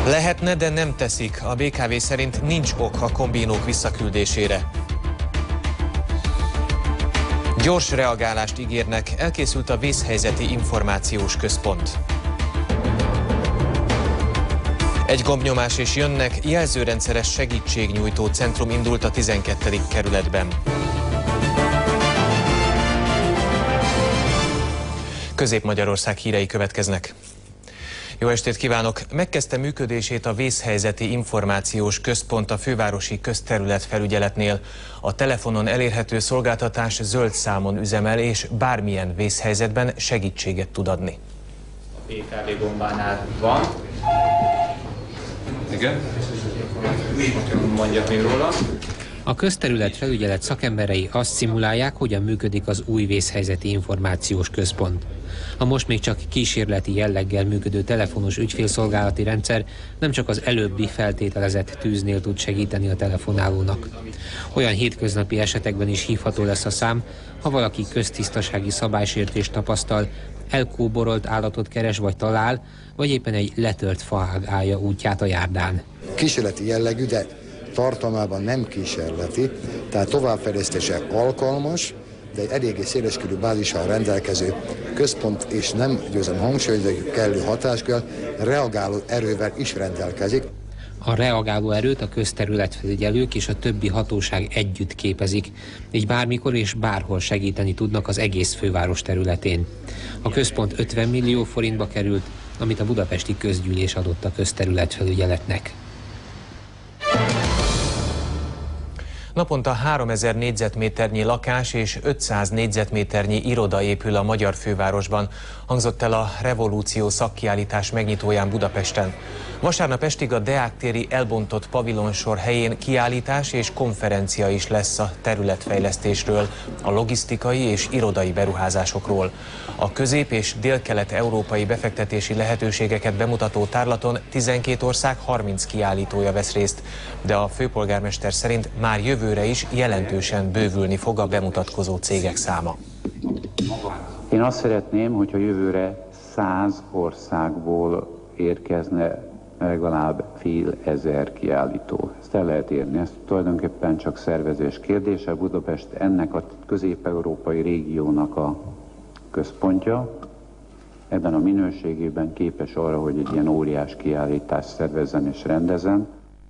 Lehetne, de nem teszik. A BKV szerint nincs ok a kombinók visszaküldésére. Gyors reagálást ígérnek, elkészült a vészhelyzeti információs központ. Egy gombnyomás és jönnek, jelzőrendszeres segítségnyújtó centrum indult a 12. kerületben. Közép-Magyarország hírei következnek. Jó estét kívánok! Megkezdte működését a vészhelyzeti információs központ a fővárosi közterületfelügyeletnél. A telefonon elérhető szolgáltatás zöld számon üzemel, és bármilyen vészhelyzetben segítséget tud adni. A BKV gombánál van. Igen? Mondjak még róla. A közterületfelügyelet szakemberei azt szimulálják, hogyan működik az új vészhelyzeti információs központ. A most még csak kísérleti jelleggel működő telefonos ügyfélszolgálati rendszer nem csak az előbbi feltételezett tűznél tud segíteni a telefonálónak. Olyan hétköznapi esetekben is hívható lesz a szám, ha valaki köztisztasági szabálysértést tapasztal, elkóborolt állatot keres vagy talál, vagy éppen egy letört faág állja útját a járdán. Kísérleti jellegű, de tartalmában nem kísérleti, tehát továbbfejlesztése alkalmas, de egy eléggé széleskörű bázissal rendelkező központ, és nem győzem hangsúlyozni, hogy kellő hatáskör, reagáló erővel is rendelkezik. A reagáló erőt a közterületfelügyelők és a többi hatóság együtt képezik, így bármikor és bárhol segíteni tudnak az egész főváros területén. A központ 50 millió forintba került, amit a budapesti közgyűlés adott a közterületfelügyeletnek. Naponta 3000 négyzetméternyi lakás és 500 négyzetméternyi iroda épül a magyar fővárosban, hangzott el a Revolúció szakkiállítás megnyitóján Budapesten. Vasárnap estig a Deák téri elbontott pavilonsor helyén kiállítás és konferencia is lesz a területfejlesztésről, a logisztikai és irodai beruházásokról. A közép- és délkelet-európai befektetési lehetőségeket bemutató tárlaton 12 ország 30 kiállítója vesz részt, de a főpolgármester szerint már jövőre is jelentősen bővülni fog a bemutatkozó cégek száma. Én azt szeretném, hogyha jövőre 100 országból érkezne legalább fél ezer kiállító. Ezt el lehet érni, ez tulajdonképpen csak szervezés kérdése. Budapest ennek a közép-európai régiónak a központja. Ebben a minőségében képes arra, hogy egy ilyen óriás kiállítást szervezzen és rendezzen.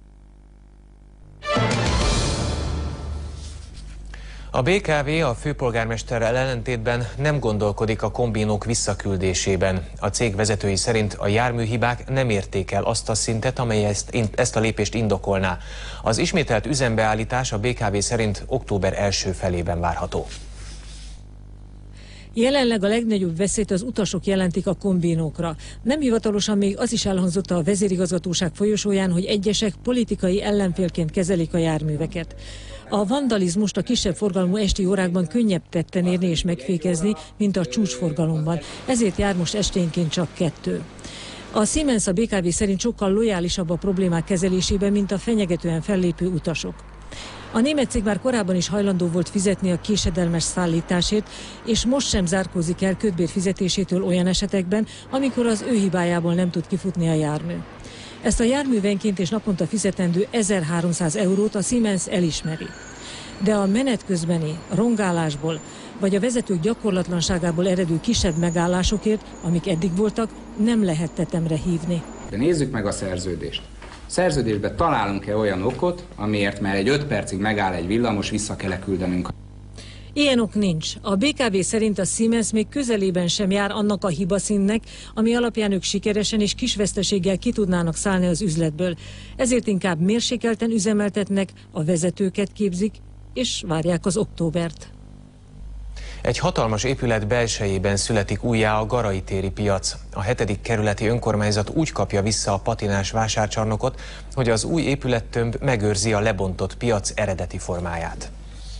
A BKV a főpolgármesterrel ellentétben nem gondolkodik a kombinók visszaküldésében. A cég vezetői szerint a járműhibák nem érték el azt a szintet, amely ezt a lépést indokolná. Az ismételt üzembeállítás a BKV szerint október első felében várható. Jelenleg a legnagyobb veszélyt az utasok jelentik a kombinókra. Nem hivatalosan még az is elhangzott a vezérigazgatóság folyosóján, hogy egyesek politikai ellenfélként kezelik a járműveket. A vandalizmust a kisebb forgalmú esti órákban könnyebb tetten érni és megfékezni, mint a csúcsforgalomban. Ezért jár most esténként csak 2. A Siemens a BKV szerint sokkal lojálisabb a problémák kezelésében, mint a fenyegetően fellépő utasok. A német cég már korábban is hajlandó volt fizetni a késedelmes szállításért, és most sem zárkózik el kötbér fizetésétől olyan esetekben, amikor az ő hibájából nem tud kifutni a jármű. Ezt a járművenként és naponta fizetendő 1300 eurót a Siemens elismeri. De a menet közbeni rongálásból vagy a vezetők gyakorlatlanságából eredő kisebb megállásokért, amik eddig voltak, nem lehet tetemre hívni. De nézzük meg a szerződést. A szerződésben találunk-e olyan okot, amiért mert egy 5 percig megáll egy villamos, vissza kell küldenünk? Ilyen ok nincs. A BKV szerint a Siemens még közelében sem jár annak a hibaszínnek, ami alapján ők sikeresen és kis veszteséggel ki tudnának szállni az üzletből. Ezért inkább mérsékelten üzemeltetnek, a vezetőket képzik, és várják az októbert. Egy hatalmas épület belsejében születik újjá a Garai téri piac. A 7. kerületi önkormányzat úgy kapja vissza a patinás vásárcsarnokot, hogy az új épülettömb megőrzi a lebontott piac eredeti formáját.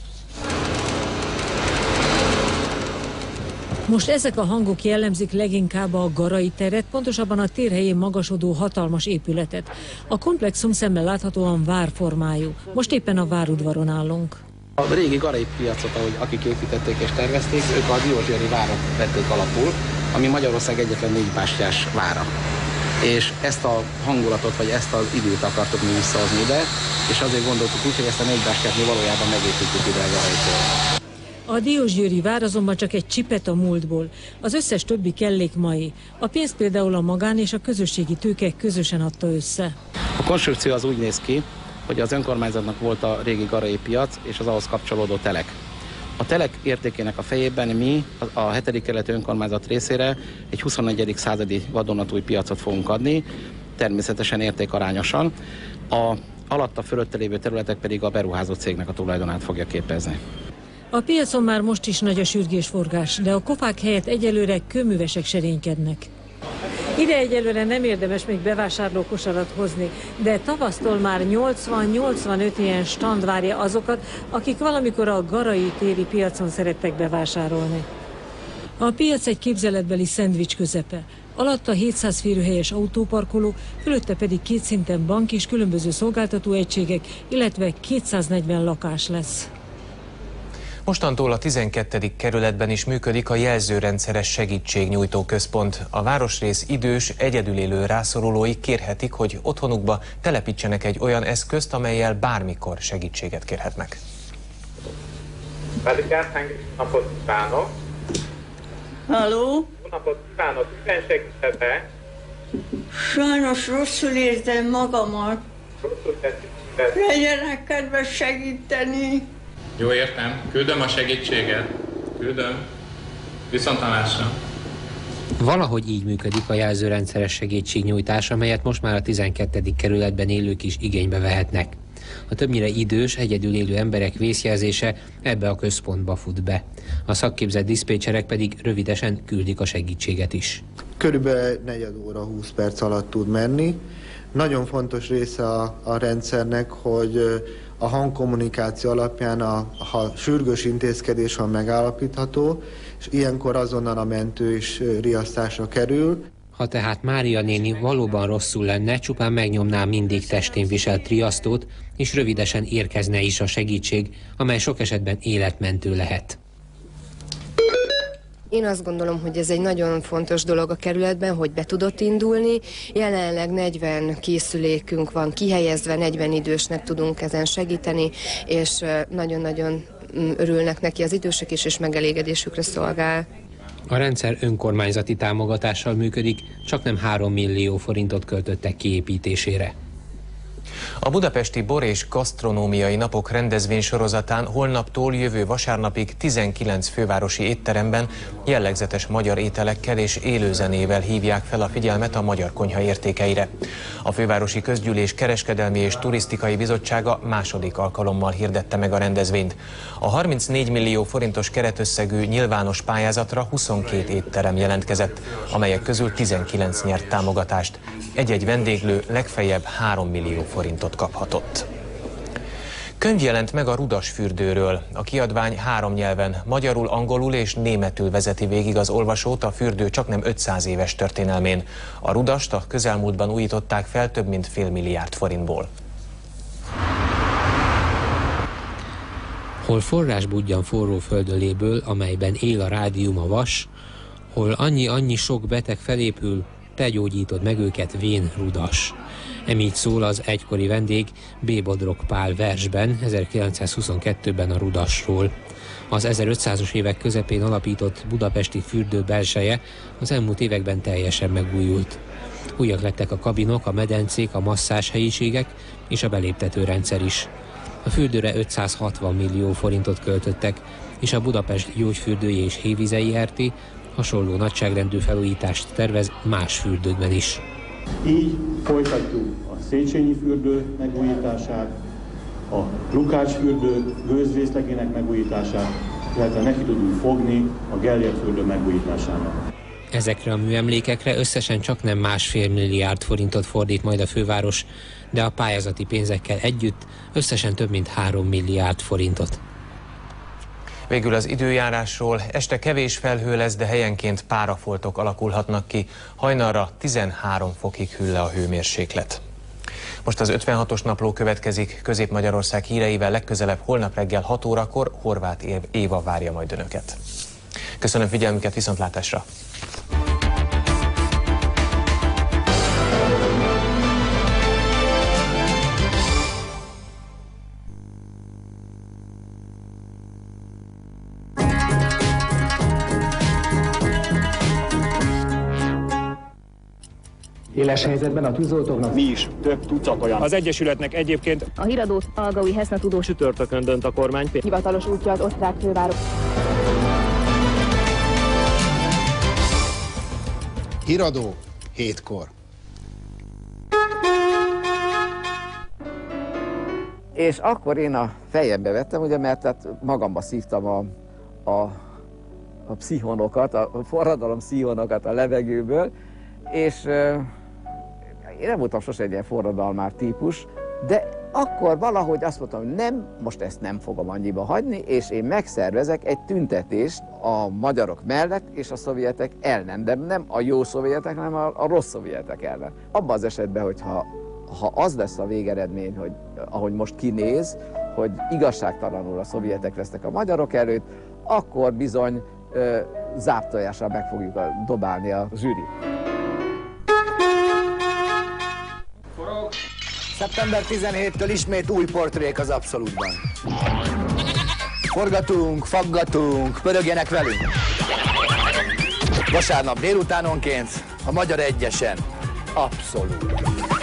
Most ezek a hangok jellemzik leginkább a Garai teret, pontosabban a tér helyén magasodó hatalmas épületet. A komplexum szemmel láthatóan várformájú. Most éppen a várudvaron állunk. A régi Garai piacot, ahogy akik építették és tervezték, ők a diósgyőri várat vették alapul, ami Magyarország egyetlen 4 bástyás vára. és ezt a hangulatot, vagy ezt az időt akartuk mi visszahozni ide, és azért gondoltuk úgy, hogy ezt a 4 baskát mi valójában megépítjük ide a Garaittól. A Diósgyőri vár azonban csak egy csipet a múltból. Az összes többi kellék mai. A pénzt például a magán és a közösségi tőke közösen adta össze. A konstrukció az úgy néz ki, hogy az önkormányzatnak volt a régi garai piac és az ahhoz kapcsolódó telek. A telek értékének a fejében mi a 7. kerületi önkormányzat részére egy 21. századi vadonatúj piacot fogunk adni, természetesen értékarányosan. A alatta fölötte lévő területek pedig a beruházó cégnek a tulajdonát fogja képezni. A piacon már most is nagy a sürgésforgás, de a kofák helyett egyelőre kőművesek serénykednek. Ide egyelőre nem érdemes még bevásárlókosarat hozni, de tavasztól már 80-85 ilyen stand várja azokat, akik valamikor a garai téri piacon szerettek bevásárolni. A piac egy képzeletbeli szendvics közepe. Alatta 700 férőhelyes autóparkoló, fölötte pedig 2 szinten bank és különböző szolgáltatóegységek, illetve 240 lakás lesz. Mostantól a 12. kerületben is működik a jelzőrendszeres segítségnyújtó központ. A városrész idős, egyedül élő rászorulói kérhetik, hogy otthonukba telepítsenek egy olyan eszközt, amellyel bármikor segítséget kérhetnek. Napot kívánok! Halló? Jó napot kívánok! Miben segíthetek? Sajnos rosszul érzem magamat. Rosszul teszik. Legyenek kedves segíteni. Jó, értem. Küldöm a segítséget. Küldöm. Viszontlátásra. Valahogy így működik a jelzőrendszeres segítségnyújtás, amelyet most már a 12. kerületben élők is igénybe vehetnek. A többnyire idős, egyedül élő emberek vészjelzése ebbe a központba fut be. A szakképzett diszpécserek pedig rövidesen küldik a segítséget is. Körülbelül 4 óra 20 perc alatt tud menni. Nagyon fontos része a rendszernek, hogy a hangkommunikáció alapján, ha sürgős intézkedés van megállapítható, és ilyenkor azonnal a mentő is riasztásra kerül. Ha tehát Mária néni valóban rosszul lenne, csupán megnyomná mindig testén viselt riasztót, és rövidesen érkezne is a segítség, amely sok esetben életmentő lehet. Én azt gondolom, hogy ez egy nagyon fontos dolog a kerületben, hogy be tudott indulni. Jelenleg 40 készülékünk van kihelyezve, 40 idősnek tudunk ezen segíteni, és nagyon-nagyon örülnek neki az idősek is, és megelégedésükre szolgál. A rendszer önkormányzati támogatással működik, csaknem 3 millió forintot költöttek kiépítésére. A budapesti bor- és gasztronómiai napok rendezvénysorozatán holnaptól jövő vasárnapig 19 fővárosi étteremben jellegzetes magyar ételekkel és élőzenével hívják fel a figyelmet a magyar konyha értékeire. A Fővárosi Közgyűlés Kereskedelmi és Turisztikai Bizottsága második alkalommal hirdette meg a rendezvényt. A 34 millió forintos keretösszegű nyilvános pályázatra 22 étterem jelentkezett, amelyek közül 19 nyert támogatást. Egy-egy vendéglő legfeljebb 3 millió forintot kaphatott. Könyv jelent meg a Rudasfürdőről. A kiadvány 3 nyelven, magyarul, angolul és németül vezeti végig az olvasót a fürdő csaknem 500 éves történelmén. A Rudast a közelmúltban újították fel több mint fél milliárd forintból. Hol forrás budjan forró földöléből, amelyben él a rádium a vas, hol annyi sok beteg felépül, te gyógyítod meg őket, vén Rudas. Emígy szól az egykori vendég B. Bodrog Pál versben, 1922-ben a Rudasról. Az 1500-as évek közepén alapított budapesti fürdő belseje az elmúlt években teljesen megújult. Újak lettek a kabinok, a medencék, a masszázs helyiségek és a beléptető rendszer is. A fürdőre 560 millió forintot költöttek, és a Budapest Gyógyfürdői és Hévizei RT hasonló nagyságrendű felújítást tervez más fürdőkben is. Így folytatjuk a Széchenyi fürdő megújítását, a Lukács fürdő gőzrészlekének megújítását, illetve neki tudunk fogni a Gellért fürdő megújításának. Ezekre a műemlékekre összesen csaknem 1,5 milliárd forintot fordít majd a főváros, de a pályázati pénzekkel együtt összesen több mint 3 milliárd forintot. Végül az időjárásról: este kevés felhő lesz, de helyenként párafoltok alakulhatnak ki. Hajnalra 13 fokig hűl le a hőmérséklet. Most az 56-os napló következik. Közép-Magyarország híreivel legközelebb holnap reggel 6 órakor Horváth Éva várja majd önöket. Köszönöm figyelmüket, viszontlátásra! Éles helyzetben a tűzoltóknak mi is több tucat olyan. Az Egyesületnek egyébként a híradó algaui Heszna tudós csütörtökön dönt a kormány. Hivatalos útja az osztrák főváros. Híradó 7-kor. És akkor én a fejembe vettem, ugye, mert tehát magamba szívtam a pszichonokat, a forradalom pszichonokat a levegőből, és én nem voltam sose egy ilyen forradalmár típus, de akkor valahogy azt mondtam, hogy nem, most ezt nem fogom annyiba hagyni, és én megszervezek egy tüntetést a magyarok mellett és a szovjetek ellen, de nem a jó szovjetek, hanem a rossz szovjetek ellen. Abban az esetben, hogyha az lesz a végeredmény, hogy ahogy most kinéz, hogy igazságtalanul a szovjetek lesznek a magyarok előtt, akkor bizony záptojással meg fogjuk dobálni a zsűrit. Szeptember 17-től ismét új portrék az Abszolútban. Forgatunk, faggatunk, pörögjenek velünk! Vasárnap délutánonként a Magyar Egyesen. Abszolút.